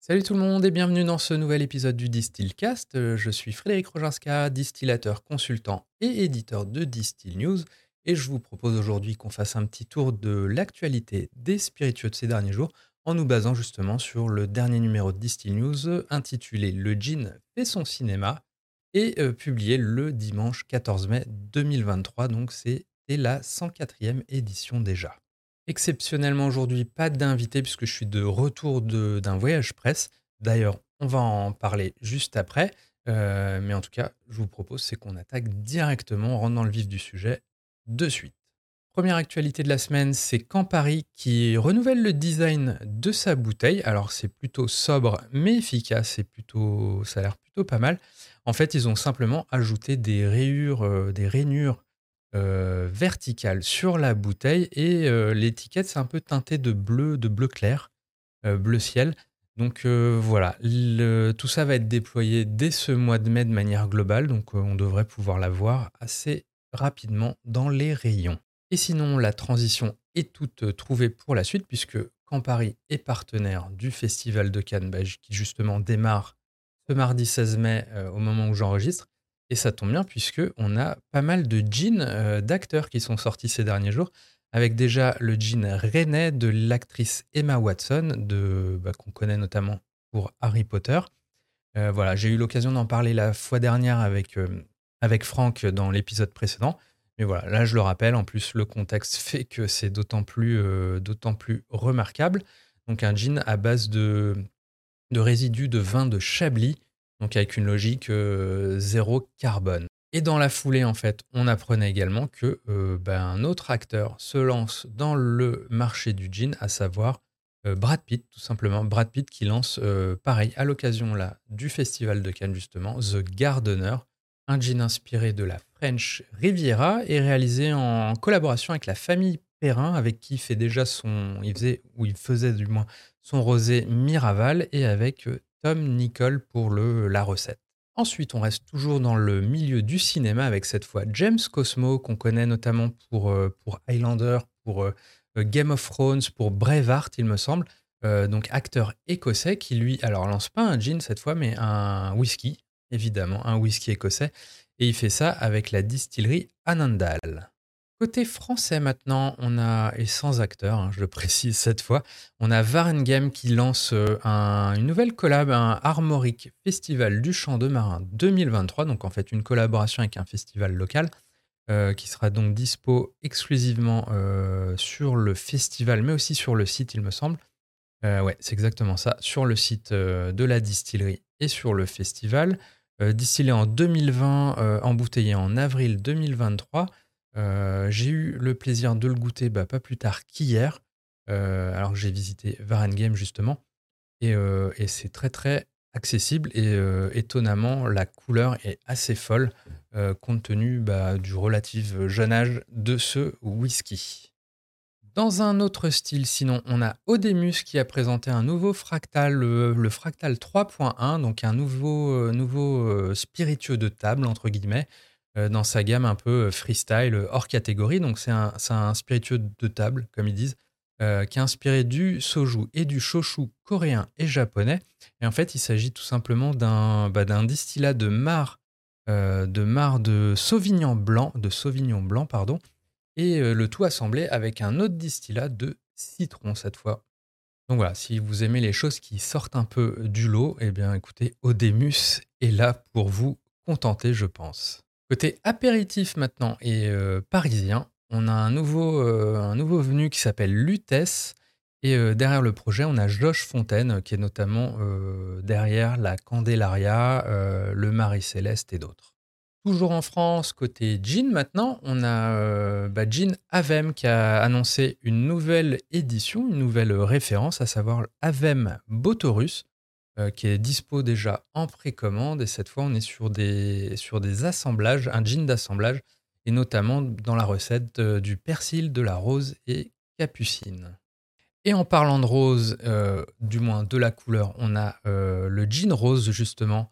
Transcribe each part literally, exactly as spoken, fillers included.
Salut tout le monde et bienvenue dans ce nouvel épisode du Distillcast. Euh, Je suis Frédéric Roginska, distillateur, consultant et éditeur de Distill News et je vous propose aujourd'hui qu'on fasse un petit tour de l'actualité des spiritueux de ces derniers jours en nous basant justement sur le dernier numéro de Distill News euh, intitulé Le gin fait son cinéma et euh, publié le dimanche quatorze mai deux mille vingt-trois, donc c'était la cent quatrième édition déjà. Exceptionnellement aujourd'hui, pas d'invité puisque je suis de retour de- d'un voyage presse. D'ailleurs, on va en parler juste après. Euh, mais en tout cas, je vous propose, c'est qu'on attaque directement, on rentre dans le vif du sujet de suite. Première actualité de la semaine, c'est Campari qui renouvelle le design de sa bouteille. Alors c'est plutôt sobre mais efficace, c'est plutôt, ça a l'air plutôt pas mal. En fait, ils ont simplement ajouté des rayures, euh, des rainures euh, verticales sur la bouteille et euh, l'étiquette c'est un peu teinté de bleu, de bleu clair, euh, bleu ciel. Donc euh, voilà, le- tout ça va être déployé dès ce mois de mai de manière globale, donc euh, on devrait pouvoir la voir assez rapidement dans les rayons. Et sinon, la transition est toute euh, trouvée pour la suite, puisque Campari est partenaire du Festival de Cannes, bah, qui justement démarre ce mardi seize mai euh, au moment où j'enregistre. Et ça tombe bien, puisqu'on a pas mal de jeans euh, d'acteurs qui sont sortis ces derniers jours, avec déjà le jean rennais de l'actrice Emma Watson, de, bah, qu'on connaît notamment pour Harry Potter. Euh, voilà, j'ai eu l'occasion d'en parler la fois dernière avec, euh, avec Franck dans l'épisode précédent. Mais voilà, là je le rappelle, en plus le contexte fait que c'est d'autant plus, euh, d'autant plus remarquable. Donc un gin à base de, de résidus de vin de Chablis, donc avec une logique euh, zéro carbone. Et dans la foulée, en fait, on apprenait également que euh, ben, un autre acteur se lance dans le marché du gin, à savoir euh, Brad Pitt, tout simplement. Brad Pitt qui lance, euh, pareil, à l'occasion là du Festival de Cannes, justement, The Gardener, un gin inspiré de la French Riviera et réalisé en collaboration avec la famille Perrin, avec qui il fait déjà son, il faisait, ou il faisait du moins, son rosé Miraval, et avec euh, Tom Nicol pour le, la recette. Ensuite, on reste toujours dans le milieu du cinéma avec cette fois James Cosmo, qu'on connaît notamment pour, euh, pour Highlander, pour euh, Game of Thrones, pour Braveheart, il me semble. Euh, donc acteur écossais qui lui, alors lance pas un gin cette fois, mais un whisky, évidemment, un whisky écossais. Et il fait ça avec la distillerie Annandale. Côté français maintenant, on a, et sans acteur, hein, je le précise cette fois, on a Varengame qui lance euh, un- une nouvelle collab, un Armorique Festival du Chant de Marin deux mille vingt-trois, donc en fait une collaboration avec un festival local euh, qui sera donc dispo exclusivement euh, sur le festival, mais aussi sur le site, il me semble. Euh, ouais, c'est exactement ça, sur le site euh, de la distillerie et sur le festival. Euh, distillé en deux mille vingt, euh, embouteillé en avril deux mille vingt-trois. Euh, j'ai eu le plaisir de le goûter bah, pas plus tard qu'hier, euh, alors que j'ai visité Varengame justement. Et, euh, et c'est très très accessible et euh, étonnamment, la couleur est assez folle euh, compte tenu bah, du relatif jeune âge de ce whisky. Dans un autre style, sinon, on a Odemus qui a présenté un nouveau fractal, le, le fractal trois point un, donc un nouveau, euh, nouveau euh, spiritueux de table, entre guillemets, euh, dans sa gamme un peu euh, freestyle, euh, hors catégorie. Donc c'est un, c'est un spiritueux de table, comme ils disent, euh, qui est inspiré du soju et du shochu coréen et japonais. Et en fait, il s'agit tout simplement d'un, bah, d'un distillat de marc, euh, de marc de Sauvignon blanc, de Sauvignon blanc, pardon, et euh, le tout assemblé avec un autre distillat de citron cette fois. Donc voilà, si vous aimez les choses qui sortent un peu du lot, eh bien écoutez, Odemus est là pour vous contenter, je pense. Côté apéritif maintenant et euh, parisien, on a un nouveau, euh, un nouveau venu qui s'appelle Lutèce. Et euh, derrière le projet, on a Josh Fontaine, qui est notamment euh, derrière la Candelaria, euh, le Marie Céleste et d'autres. Toujours en France, côté Gin maintenant, on a euh, bah, Gin Avem qui a annoncé une nouvelle édition, une nouvelle référence, à savoir Avem Botorus, euh, qui est dispo déjà en précommande. Et cette fois, on est sur des, sur des assemblages, un gin d'assemblage, et notamment dans la recette euh, du persil, de la rose et capucine. Et en parlant de rose, euh, du moins de la couleur, on a euh, le gin rose justement,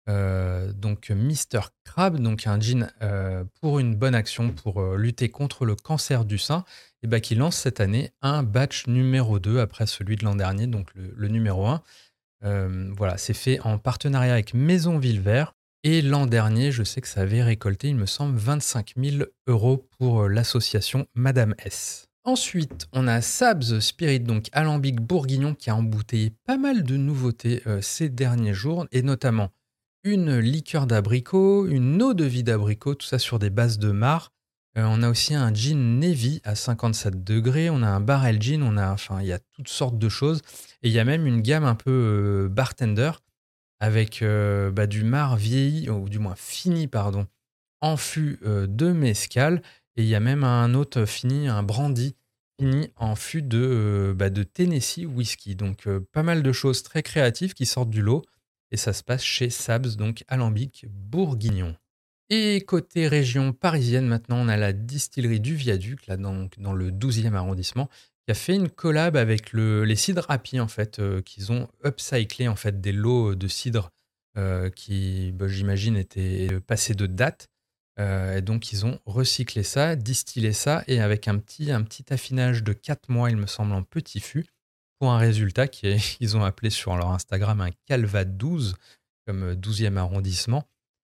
euh, donc Mister Crab, donc un gin euh, pour une bonne action, pour euh, lutter contre le cancer du sein, et bah, qui lance cette année un batch numéro deux après celui de l'an dernier, donc le, le numéro un. Euh, voilà, c'est fait en partenariat avec Maison Villevert. Et l'an dernier, je sais que ça avait récolté, il me semble, vingt-cinq mille euros pour euh, l'association Madame S. Ensuite, on a Sabs Spirit, donc alambic bourguignon, qui a embouteillé pas mal de nouveautés euh, ces derniers jours, et notamment une liqueur d'abricot, une eau de vie d'abricot, tout ça sur des bases de marc. Euh, on a aussi un gin Navy à cinquante-sept degrés, on a un barrel gin, on a, enfin, il y a toutes sortes de choses. Et il y a même une gamme un peu euh, bartender avec euh, bah, du mar vieilli, ou du moins fini, pardon, en fût euh, de mezcal. Et il y a même un autre fini, un brandy fini en fût de, euh, bah, de Tennessee whisky. Donc euh, pas mal de choses très créatives qui sortent du lot. Et ça se passe chez Sabs, donc alambic bourguignon. Et côté région parisienne, maintenant, on a la distillerie du Viaduc, là, dans, dans le douzième arrondissement, qui a fait une collab avec le, les cidres Happy, en fait, euh, qu'ils ont upcyclé, en fait, des lots de cidre euh, qui, bah, j'imagine, étaient passés de date. Euh, et donc, ils ont recyclé ça, distillé ça, et avec un petit, un petit affinage de quatre mois, il me semble, en petit fût, pour un résultat qu'ils ont appelé sur leur Instagram un Calva douze, comme douzième arrondissement.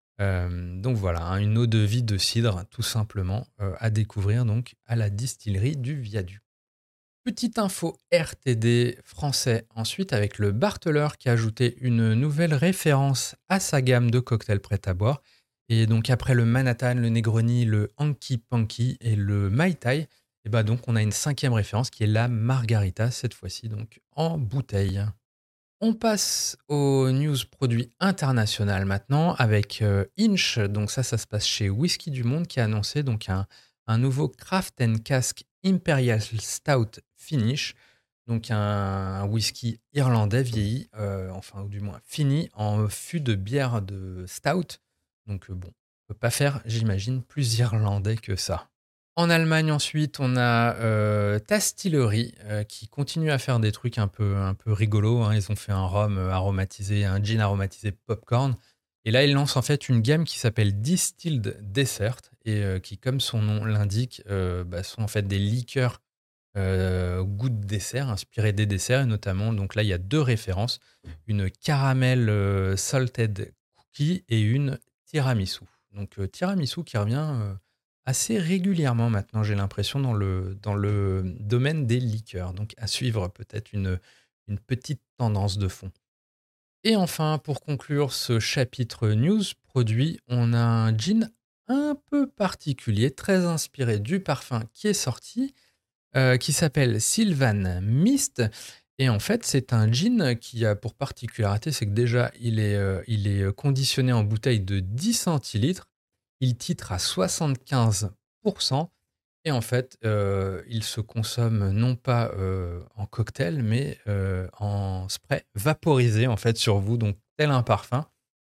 Euh, donc voilà, hein, une eau de vie de cidre, tout simplement, euh, à découvrir donc à la distillerie du Viaduc. Petite info R T D français ensuite avec le Bartheleur qui a ajouté une nouvelle référence à sa gamme de cocktails prêts à boire. Et donc après le Manhattan, le Negroni, le Hanky Panky et le Mai Tai, et bah donc on a une cinquième référence qui est la Margarita, cette fois-ci donc en bouteille. On passe aux news produits internationales maintenant avec euh, Inch. Donc ça, ça se passe chez Whisky du Monde qui a annoncé donc un, un nouveau Craft and Cask Imperial Stout Finish. Donc un, un whisky irlandais vieilli, euh, enfin ou du moins fini en fût de bière de stout. Donc euh, bon, on peut pas faire, j'imagine, plus irlandais que ça. En Allemagne, ensuite, on a euh, Tastillery euh, qui continue à faire des trucs un peu, un peu rigolos, hein. Ils ont fait un rhum euh, aromatisé, un gin aromatisé popcorn. Et là, ils lancent en fait une gamme qui s'appelle Distilled Dessert et euh, qui, comme son nom l'indique, euh, bah, sont en fait des liqueurs euh, goût de dessert, inspirées des desserts. Et notamment, donc là, il y a deux références, une caramel euh, salted cookie et une tiramisu. Donc euh, tiramisu qui revient euh, assez régulièrement maintenant, j'ai l'impression, dans le, dans le domaine des liqueurs. Donc à suivre peut-être une, une petite tendance de fond. Et enfin, pour conclure ce chapitre news produit, on a un gin un peu particulier, très inspiré du parfum qui est sorti, euh, qui s'appelle Sylvan Mist. Et en fait, c'est un gin qui a pour particularité, c'est que déjà, il est, euh, il est conditionné en bouteille de dix centilitres. Il titre à soixante-quinze pour cent. Et en fait, euh, il se consomme non pas euh, en cocktail, mais euh, en spray vaporisé en fait sur vous, donc tel un parfum.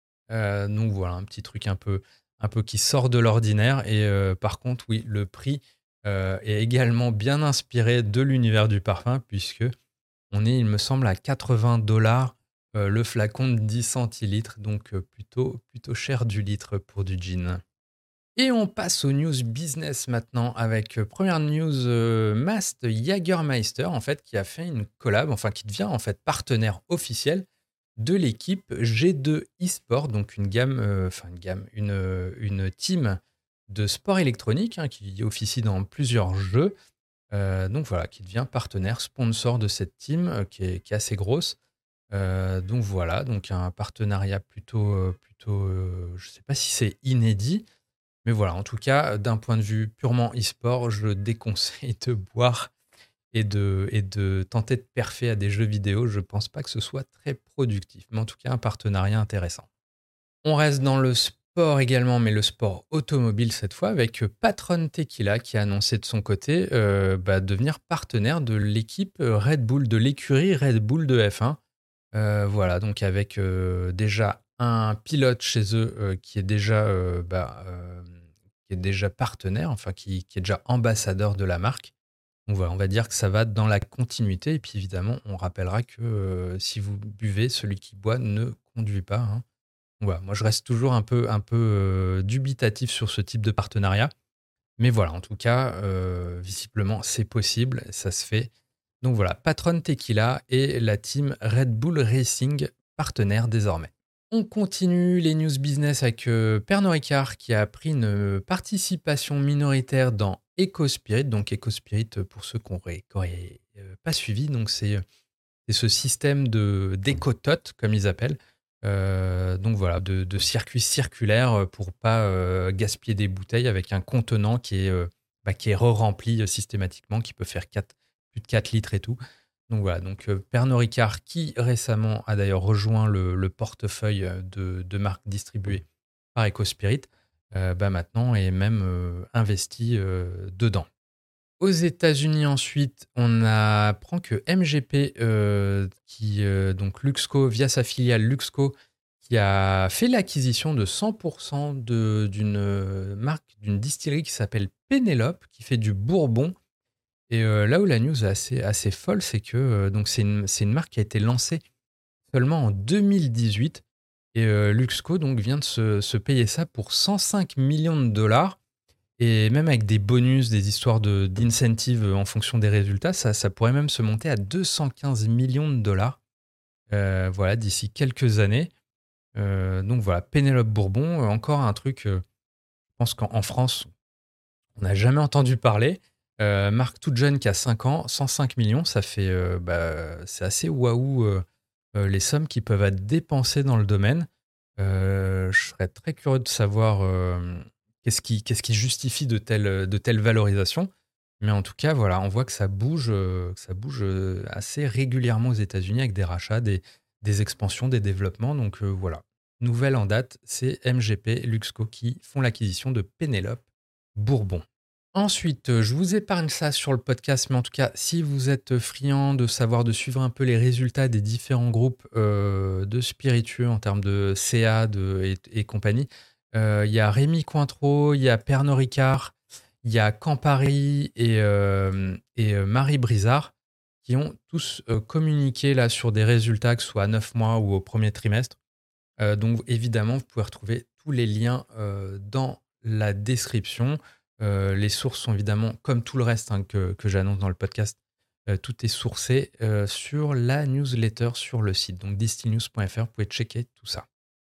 Euh, donc voilà, un petit truc un peu, un peu qui sort de l'ordinaire. Et euh, par contre, oui, le prix euh, est également bien inspiré de l'univers du parfum, puisque on est, il me semble, à quatre-vingts dollars euh, le flacon de dix centilitres, donc euh, plutôt, plutôt cher du litre pour du gin. Et on passe aux news business maintenant avec euh, première news euh, Mast Jagermeister en fait qui a fait une collab, enfin qui devient en fait partenaire officiel de l'équipe G deux eSport, donc une gamme, euh, enfin une gamme, une, euh, une team de sport électronique hein, qui officie dans plusieurs jeux. Euh, donc voilà, qui devient partenaire, sponsor de cette team euh, qui, est, qui est assez grosse. Euh, donc voilà, donc un partenariat plutôt, euh, plutôt, euh, je sais pas si c'est inédit. Mais voilà, en tout cas, d'un point de vue purement e-sport, je déconseille de boire et de, et de tenter de perfer à des jeux vidéo. Je pense pas que ce soit très productif. Mais en tout cas, un partenariat intéressant. On reste dans le sport également, mais le sport automobile cette fois, avec Patron Tequila qui a annoncé de son côté euh, bah, devenir partenaire de l'équipe Red Bull, de l'écurie Red Bull de F un. Euh, voilà, donc avec euh, déjà un pilote chez eux euh, qui est déjà euh, bah, euh, qui est déjà partenaire, enfin qui, qui est déjà ambassadeur de la marque. Donc voilà, on va dire que ça va dans la continuité. Et puis évidemment, on rappellera que euh, si vous buvez, celui qui boit ne conduit pas, hein. Voilà, moi je reste toujours un peu, un peu euh, dubitatif sur ce type de partenariat. Mais voilà, en tout cas, euh, visiblement, c'est possible, ça se fait. Donc voilà, Patron Tequila et la team Red Bull Racing, partenaire désormais. On continue les news business avec euh, Pernod Ricard qui a pris une euh, participation minoritaire dans EcoSpirit. Donc EcoSpirit, euh, pour ceux qui n'auraient euh, pas suivi, donc c'est euh, c'est ce système de d'éco-tot, comme ils appellent. Euh, donc voilà, de, de circuits circulaires pour pas euh, gaspiller des bouteilles avec un contenant qui est, euh, bah, qui est re-rempli euh, systématiquement, qui peut faire quatre plus de quatre litres et tout. Donc voilà, donc euh, Pernod Ricard qui récemment a d'ailleurs rejoint le, le portefeuille de, de marques distribuées par EcoSpirit, euh, bah maintenant est même euh, investi euh, dedans. Aux États-Unis ensuite, on apprend que M G P, euh, qui, euh, donc Luxco, via sa filiale Luxco, qui a fait l'acquisition de cent pour cent de- d'une euh, marque, d'une distillerie qui s'appelle Pénélope, qui fait du bourbon. Et euh, là où la news est assez, assez folle, c'est que euh, donc c'est une, c'est une marque qui a été lancée seulement en deux mille dix-huit. Et euh, Luxco donc, vient de se, se payer ça pour cent cinq millions de dollars. Et même avec des bonus, des histoires de, d'incentives en fonction des résultats, ça, ça pourrait même se monter à deux cent quinze millions de dollars euh, voilà, d'ici quelques années. Euh, donc voilà, Pénélope Bourbon, euh, encore un truc, euh, je pense qu'en en France, on n'a jamais entendu parler. Euh, marque toute jeune qui a cinq ans, cent cinq millions, ça fait, euh, bah, c'est assez waouh euh, euh, les sommes qui peuvent être dépensées dans le domaine. Euh, je serais très curieux de savoir euh, qu'est-ce qui, qu'est-ce qui justifie de telles de telles valorisations. Mais en tout cas, voilà, on voit que ça bouge, euh, que ça bouge euh, assez régulièrement aux États-Unis avec des rachats, des, des expansions, des développements. Donc euh, voilà, nouvelle en date, c'est M G P Luxco qui font l'acquisition de Pénélope Bourbon. Ensuite, euh, je vous épargne ça sur le podcast, mais en tout cas, si vous êtes friand de savoir, de suivre un peu les résultats des différents groupes euh, de spiritueux en termes de C A de, et, et compagnie, euh, il y a Rémi Cointreau, il y a Pernod Ricard, il y a Campari et, euh, et euh, Marie Brizard qui ont tous euh, communiqué là sur des résultats, que ce soit à neuf mois ou au premier trimestre. Euh, donc évidemment, vous pouvez retrouver tous les liens euh, dans la description. Euh, les sources sont évidemment, comme tout le reste hein, que, que j'annonce dans le podcast, euh, tout est sourcé euh, sur la newsletter sur le site. Donc distillnews point f r, vous pouvez checker tout ça.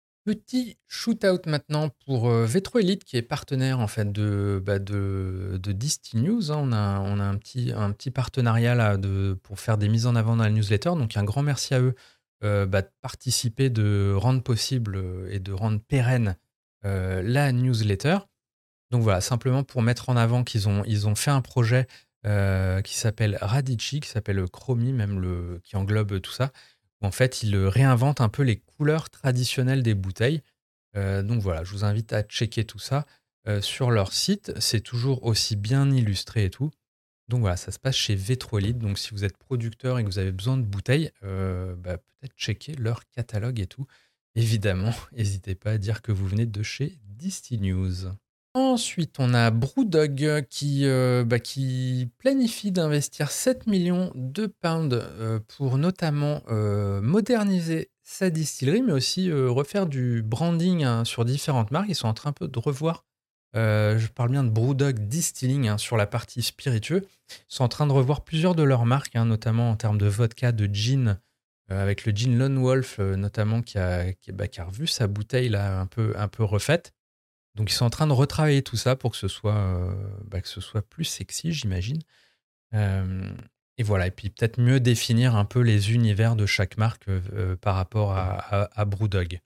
Petit shootout maintenant pour euh, Vetro Elite qui est partenaire en fait de, bah, de, de Distill News. hein. On a, on a un, petit, un petit partenariat là de, pour faire des mises en avant dans la newsletter. Donc un grand merci à eux euh, bah, de participer, de rendre possible euh, et de rendre pérenne euh, la newsletter. Donc voilà, simplement pour mettre en avant qu'ils ont, ils ont fait un projet euh, qui s'appelle Radici, qui s'appelle Chromie, même le, qui englobe tout ça, où en fait ils réinventent un peu les couleurs traditionnelles des bouteilles. Euh, donc voilà, je vous invite à checker tout ça euh, sur leur site. C'est toujours aussi bien illustré et tout. Donc voilà, ça se passe chez Vetrolite. Donc si vous êtes producteur et que vous avez besoin de bouteilles, euh, bah, peut-être checker leur catalogue et tout. Évidemment, n'hésitez pas à dire que vous venez de chez Distill News. Ensuite, on a Brewdog qui, euh, bah, qui planifie d'investir sept millions de pounds euh, pour notamment euh, moderniser sa distillerie, mais aussi euh, refaire du branding hein, sur différentes marques. Ils sont en train un peu de revoir, euh, je parle bien de Brewdog Distilling hein, sur la partie spiritueux. Ils sont en train de revoir plusieurs de leurs marques, hein, notamment en termes de vodka, de gin, euh, avec le gin Lone Wolf euh, notamment qui a, qui, bah, qui a revu sa bouteille là, un peu, un peu refaite. Donc ils sont en train de retravailler tout ça pour que ce soit, euh, bah, que ce soit plus sexy, j'imagine. Euh, et voilà, et puis peut-être mieux définir un peu les univers de chaque marque euh, par rapport à, à, à Brewdog.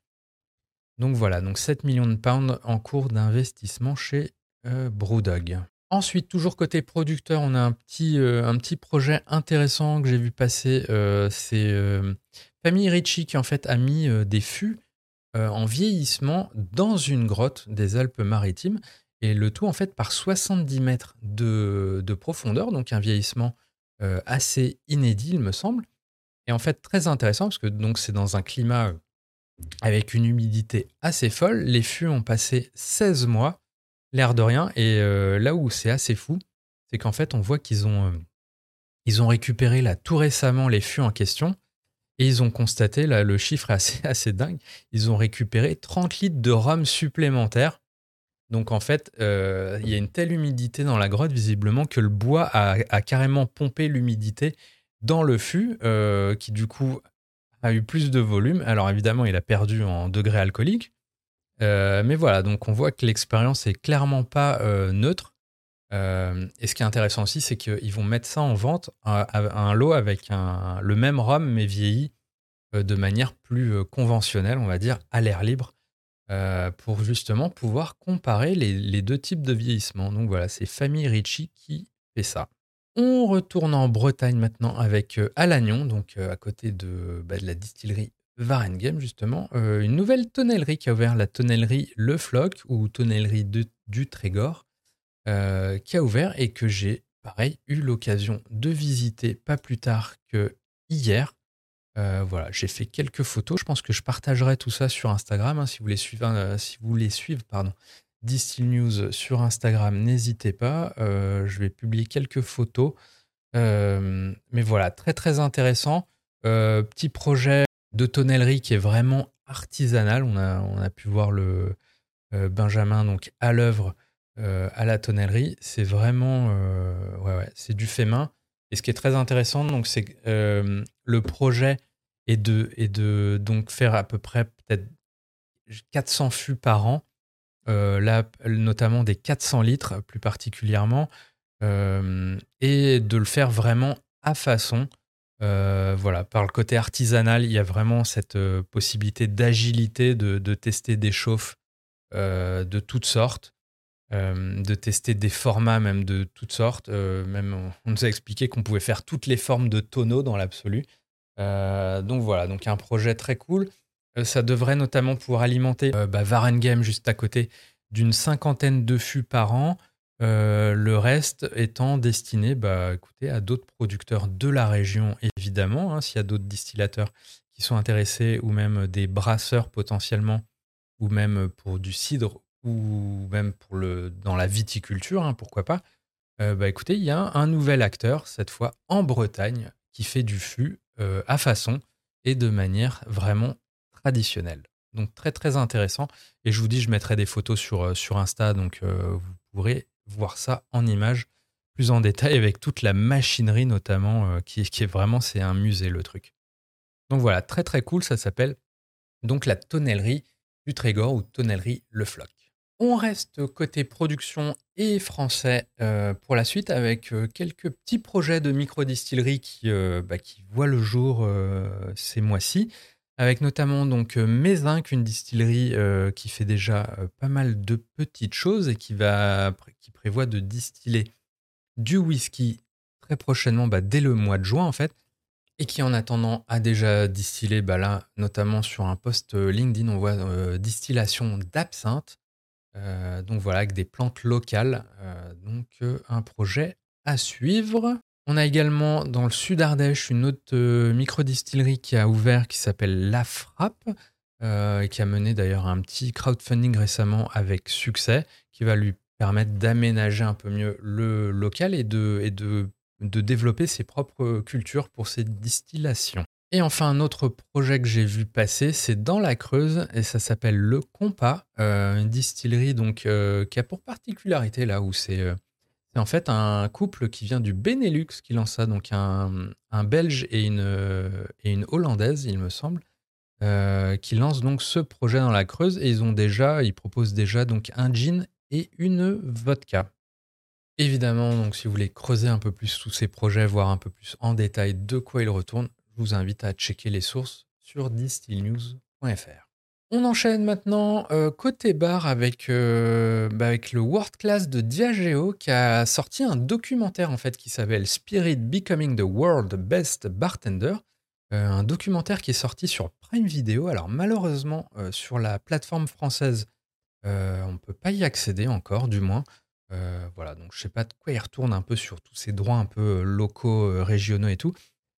Donc voilà, donc sept millions de pounds en cours d'investissement chez euh, Brewdog. Ensuite, toujours côté producteur, on a un petit, euh, un petit projet intéressant que j'ai vu passer. Euh, c'est euh, Famille Ricci qui en fait a mis euh, des fûts euh, en vieillissement dans une grotte des Alpes-Maritimes. Et le tout, en fait, par soixante-dix mètres de, de profondeur, donc un vieillissement euh, assez inédit, il me semble. Et en fait, très intéressant, parce que donc, c'est dans un climat euh, avec une humidité assez folle. Les fûts ont passé seize mois, l'air de rien. Et euh, là où c'est assez fou, c'est qu'en fait, on voit qu'ils ont, euh, ils ont récupéré là, tout récemment les fûts en question. Et ils ont constaté, là, le chiffre est assez, assez dingue, ils ont récupéré trente litres de rhum supplémentaires. Donc en fait, euh, il y a une telle humidité dans la grotte, visiblement, que le bois a, a carrément pompé l'humidité dans le fût, euh, qui du coup a eu plus de volume. Alors évidemment, il a perdu en degré alcoolique. Euh, mais voilà, donc on voit que l'expérience est clairement pas euh, neutre. Euh, et ce qui est intéressant aussi, c'est qu'ils vont mettre ça en vente, un, un lot avec un, le même rhum, mais vieilli euh, de manière plus euh, conventionnelle, on va dire, à l'air libre, euh, pour justement pouvoir comparer les, les deux types de vieillissement. Donc voilà, c'est Famille Ricci qui fait ça. On retourne en Bretagne maintenant avec euh, Alagnon, donc euh, à côté de, bah, de la distillerie Varennes justement, euh, une nouvelle tonnellerie qui a ouvert, la tonnellerie Le Floc ou tonnellerie de, du Trégor, euh, qui a ouvert et que j'ai, pareil, eu l'occasion de visiter pas plus tard que hier. Euh, voilà, j'ai fait quelques photos. Je pense que je partagerai tout ça sur Instagram. Hein, si vous voulez suivre, euh, si vous voulez suivre pardon, Distill News sur Instagram, n'hésitez pas. Euh, je vais publier quelques photos. Euh, mais voilà, très très intéressant. Euh, petit projet de tonnellerie qui est vraiment artisanal. On a, on a pu voir le euh, Benjamin donc à l'œuvre euh, à la tonnellerie. C'est vraiment, euh, ouais, ouais, c'est du fait main. Et ce qui est très intéressant, donc, c'est que euh, le projet est de, est de donc faire à peu près peut-être quatre cents fûts par an. Euh, là, notamment des quatre cents litres plus particulièrement, euh, et de le faire vraiment à façon. Euh, voilà, par le côté artisanal, il y a vraiment cette euh, possibilité d'agilité, de, de tester des chauffes euh, de toutes sortes, euh, de tester des formats même de toutes sortes. Euh, même on, on nous a expliqué qu'on pouvait faire toutes les formes de tonneaux dans l'absolu. Euh, donc voilà, donc un projet très cool. Euh, ça devrait notamment pouvoir alimenter euh, bah, Varennes juste à côté d'une cinquantaine de fûts par an. Euh, le reste étant destiné bah, écoutez, à d'autres producteurs de la région, évidemment. Hein, s'il y a d'autres distillateurs qui sont intéressés, ou même des brasseurs potentiellement, ou même pour du cidre, ou même pour le, dans la viticulture, hein, pourquoi pas. Euh, bah écoutez, il y a un nouvel acteur, cette fois en Bretagne, qui fait du fût euh, à façon et de manière vraiment traditionnelle. Donc très très intéressant. Et je vous dis, je mettrai des photos sur, euh, sur Insta, donc euh, vous pourrez voir ça en images plus en détail avec toute la machinerie notamment, euh, qui, qui est vraiment, c'est un musée le truc. Donc voilà, très très cool, ça s'appelle donc la tonnellerie du Trégor ou tonnellerie Le Floc. On reste côté production et français euh, pour la suite avec euh, quelques petits projets de microdistillerie qui, euh, bah, qui voient le jour euh, ces mois-ci, avec notamment donc euh, Mézinc, une distillerie euh, qui fait déjà euh, pas mal de petites choses et qui, va, qui prévoit de distiller du whisky très prochainement, bah, dès le mois de juin en fait, et qui en attendant a déjà distillé, bah là, notamment sur un post euh, LinkedIn, on voit euh, distillation d'absinthe. Euh, donc voilà, avec des plantes locales. Euh, donc euh, un projet à suivre. On a également dans le sud Ardèche une autre euh, microdistillerie qui a ouvert, qui s'appelle La Frappe, euh, et qui a mené d'ailleurs un petit crowdfunding récemment avec succès, qui va lui permettre d'aménager un peu mieux le local et de, et de, de développer ses propres cultures pour ses distillations. Et enfin, un autre projet que j'ai vu passer, c'est dans la Creuse, et ça s'appelle Le Compas, euh, une distillerie donc, euh, qui a pour particularité là où c'est, euh, c'est en fait un couple qui vient du Benelux qui lance ça, donc un, un Belge et une, euh, et une Hollandaise, il me semble, euh, qui lancent donc ce projet dans la Creuse, et ils ont déjà, ils proposent déjà donc un gin et une vodka. Évidemment, donc si vous voulez creuser un peu plus tous ces projets, voir un peu plus en détail de quoi ils retournent, je vous invite à checker les sources sur distill news point f r. On enchaîne maintenant euh, côté bar avec, euh, bah, avec le World Class de Diageo qui a sorti un documentaire en fait qui s'appelle Spirit Becoming the World Best Bartender. Euh, un documentaire qui est sorti sur Prime Video. Alors malheureusement euh, sur la plateforme française, euh, on ne peut pas y accéder encore, du moins. Euh, voilà, donc je sais pas de quoi il retourne un peu sur tous ces droits un peu euh, locaux, euh, régionaux et tout.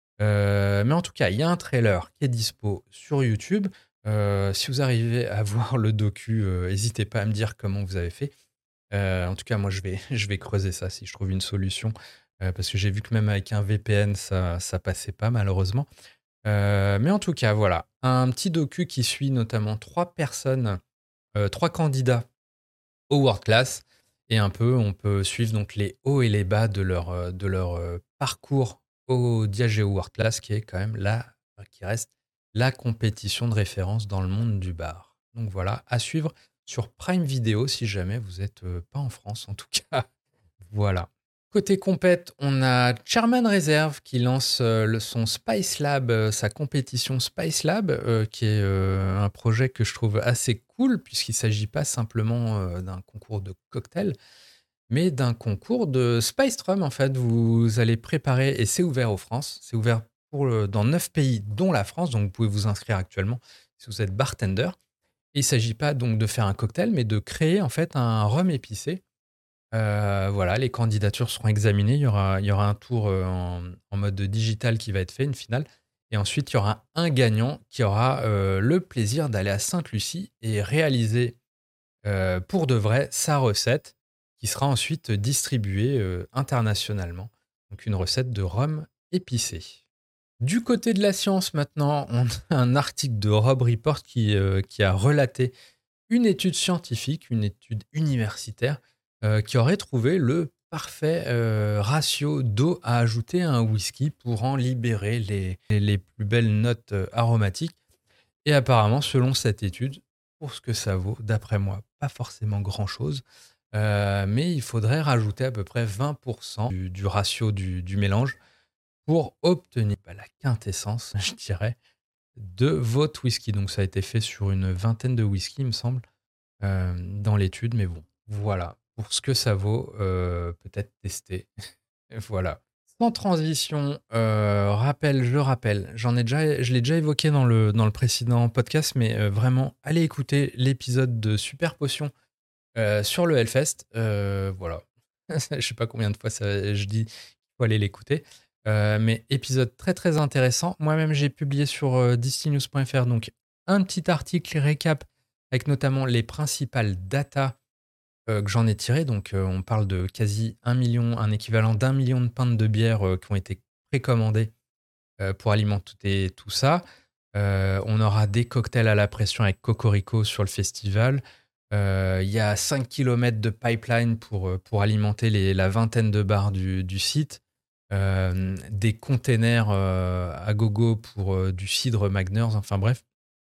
Euh, mais en tout cas, il y a un trailer qui est dispo sur YouTube. Euh, si vous arrivez à voir le docu, euh, n'hésitez pas à me dire comment vous avez fait. Euh, en tout cas, moi, je vais, je vais creuser ça si je trouve une solution. Euh, parce que j'ai vu que même avec un V P N, ça, ça passait pas, malheureusement. Euh, mais en tout cas, voilà. Un petit docu qui suit notamment trois personnes, euh, trois candidats au World Class. Et un peu, on peut suivre donc les hauts et les bas de leur, euh, de leur euh, parcours au Diageo World Class, qui est quand même là, qui reste la compétition de référence dans le monde du bar. Donc voilà, à suivre sur Prime Video si jamais vous n'êtes euh, pas en France en tout cas. Voilà. Côté compète, on a Chairman Reserve qui lance euh, le, son Spice Lab, euh, sa compétition Spice Lab, euh, qui est euh, un projet que je trouve assez cool puisqu'il ne s'agit pas simplement euh, d'un concours de cocktail, mais d'un concours de Spice Rum. En fait, vous allez préparer, et c'est ouvert aux France, c'est ouvert pour le- dans neuf pays, dont la France, donc vous pouvez vous inscrire actuellement si vous êtes bartender. Et il ne s'agit pas donc de faire un cocktail, mais de créer en fait un rhum épicé. Euh, voilà, les candidatures seront examinées. Il y aura, il y aura un tour euh, en, en mode digital qui va être fait, une finale. Et ensuite, il y aura un gagnant qui aura euh, le plaisir d'aller à Sainte-Lucie et réaliser euh, pour de vrai sa recette qui sera ensuite distribuée euh, internationalement. Donc une recette de rhum épicé. Du côté de la science maintenant, on a un article de Rob Report qui, euh, qui a relaté une étude scientifique, une étude universitaire, euh, qui aurait trouvé le parfait euh, ratio d'eau à ajouter à un whisky pour en libérer les, les plus belles notes euh, aromatiques. Et apparemment, selon cette étude, pour ce que ça vaut, d'après moi, pas forcément grand-chose, euh, mais il faudrait rajouter à peu près vingt pour cent du, du ratio du, du mélange pour obtenir bah, la quintessence, je dirais, de votre whisky. Donc ça a été fait sur une vingtaine de whisky, il me semble, euh, dans l'étude, mais bon, voilà. Pour ce que ça vaut, euh, peut-être tester. Voilà. Sans transition, euh, rappel, je rappelle, j'en ai déjà, je l'ai déjà évoqué dans le, dans le précédent podcast, mais euh, vraiment, allez écouter l'épisode de Super Potion euh, sur le Hellfest. Euh, voilà. Je sais pas combien de fois ça, je dis qu'il faut aller l'écouter. Euh, mais épisode très très intéressant. Moi-même, j'ai publié sur euh, distinews point f r donc un petit article récap avec notamment les principales datas euh, que j'en ai tirées. Donc, euh, on parle de quasi un million, un équivalent d'un million de pintes de bière euh, qui ont été précommandées euh, pour alimenter tout ça. Euh, on aura des cocktails à la pression avec Cocorico sur le festival. Euh, Il y a cinq kilomètres de pipeline pour, euh, pour alimenter les, la vingtaine de bars du, du site. Euh, des containers euh, à gogo pour euh, du cidre Magners. Enfin bref,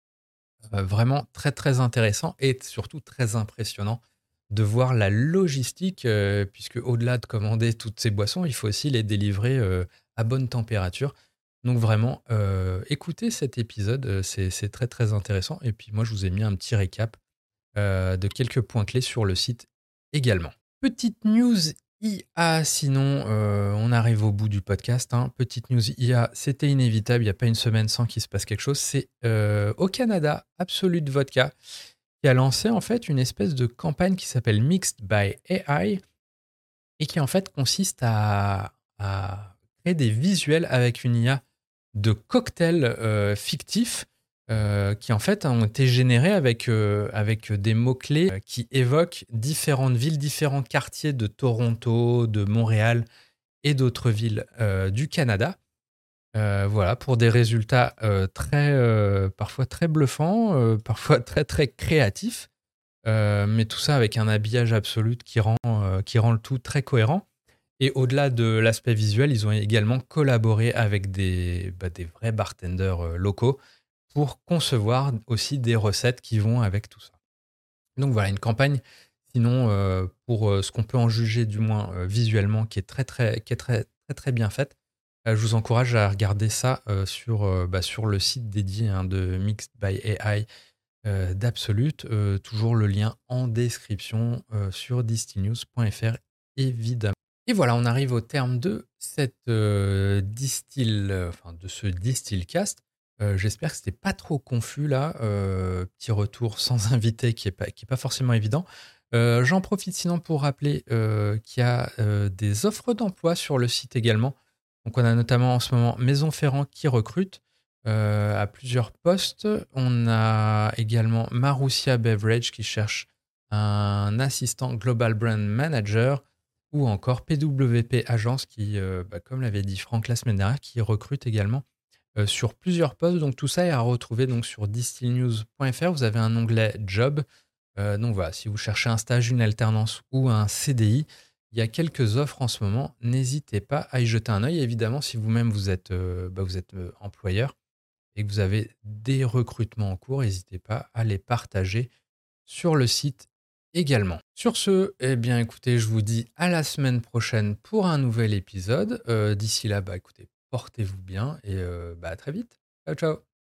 euh, vraiment très très intéressant et surtout très impressionnant de voir la logistique, euh, puisque au-delà de commander toutes ces boissons, il faut aussi les délivrer euh, à bonne température. Donc vraiment, euh, écoutez cet épisode, euh, c'est, c'est très très intéressant. Et puis moi, je vous ai mis un petit récap euh, de quelques points clés sur le site également. Petite news I A, sinon euh, on arrive au bout du podcast. Hein. Petite news I A, c'était inévitable, il n'y a pas une semaine sans qu'il se passe quelque chose. C'est euh, au Canada, Absolute Vodka, qui a lancé en fait une espèce de campagne qui s'appelle Mixed by A I et qui en fait consiste à, à créer des visuels avec une I A de cocktails euh, fictifs euh, qui en fait ont été générés avec, euh, avec des mots-clés euh, qui évoquent différentes villes, différents quartiers de Toronto, de Montréal et d'autres villes euh, du Canada. Euh, voilà, pour des résultats euh, très, euh, parfois très bluffants, euh, parfois très très créatifs, euh, mais tout ça avec un habillage absolu qui rend, euh, qui rend le tout très cohérent. Et au-delà de l'aspect visuel, ils ont également collaboré avec des, bah, des vrais bartenders euh, locaux pour concevoir aussi des recettes qui vont avec tout ça. Donc voilà, une campagne, sinon, euh, pour euh, ce qu'on peut en juger, du moins euh, visuellement, qui est très très, qui est très, très, très bien faite. Euh, je vous encourage à regarder ça euh, sur, euh, bah, sur le site dédié hein, de Mixed by A I euh, d'Absolute. Euh, toujours le lien en description euh, sur distinews point f r, évidemment. Et voilà, on arrive au terme de cette euh, distill, euh, enfin de ce distillcast. Euh, J'espère que c'était pas trop confus là. Euh, petit retour sans invité qui est pas, qui est pas forcément évident. Euh, J'en profite sinon pour rappeler euh, qu'il y a euh, des offres d'emploi sur le site également. Donc on a notamment en ce moment Maison Ferrand qui recrute euh, à plusieurs postes. On a également Marussia Beverage qui cherche un assistant Global Brand Manager, ou encore P W P Agence qui, euh, bah, comme l'avait dit Franck la semaine dernière, qui recrute également euh, sur plusieurs postes. Donc tout ça est à retrouver donc sur distillnews point f r. Vous avez un onglet Job. Euh, donc voilà, si vous cherchez un stage, une alternance ou un C D I, Il y a quelques offres en ce moment, n'hésitez pas à y jeter un œil. Évidemment, si vous-même vous êtes, euh, bah, vous êtes euh, employeur et que vous avez des recrutements en cours, n'hésitez pas à les partager sur le site également. Sur ce, eh bien écoutez, je vous dis à la semaine prochaine pour un nouvel épisode. Euh, d'ici là, bah écoutez, portez-vous bien et euh, bah, à très vite. Ciao, ciao.